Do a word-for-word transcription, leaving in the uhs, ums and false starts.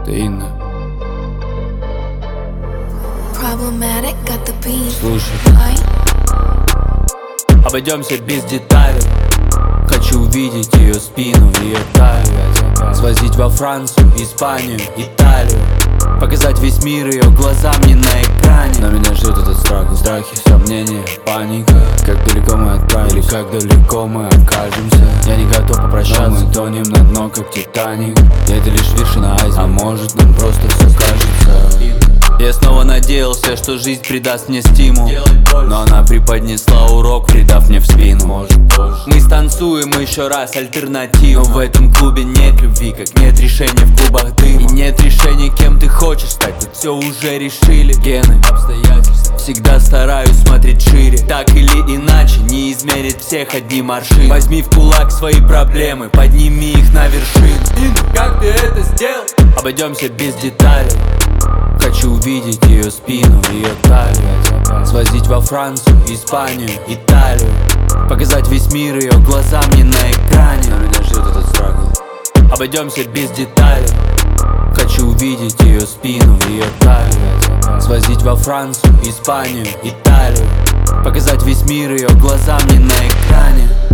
Инна. Problematic, got the beat. Слушай, Ай. обойдемся без деталей. Хочу увидеть ее спину, ее талию. Свозить во Францию, Испанию, Италию. Показать весь мир ее глазам не на экране. Но меня ждет этот страх, страхи, сомнения, паника. Как далеко мы отправились, как далеко мы окажемся. Я не готов попрощаться, но мы тонем на дно, как Титаник. И это лишь вершина айсберга, а может нам просто все кажется. Я снова надеялся, что жизнь придаст мне стимул, но она преподнесла урок, придав мне в спину. Мы станцуем еще раз альтернативу, но в этом клубе нет любви, как нет решения в клубах дыма. И нет решения, кем ты хочешь стать, тут все уже решили. Гены, обстоятельства, всегда стараюсь смотреть шире. Так или иначе, не измерить всех одним аршином. Возьми в кулак свои проблемы, подними их на вершину. Как ты это сделал? Обойдемся без деталей. Хочу увидеть ее спину, ее талию. Свозить во Францию, Испанию, Италию. Показать весь мир ее глазам не на экране. Но меня ждет этот страх. Обойдемся без деталей. Хочу увидеть ее спину, ее талию. Свозить во Францию, Испанию, Италию. Показать весь мир ее глазам не на экране.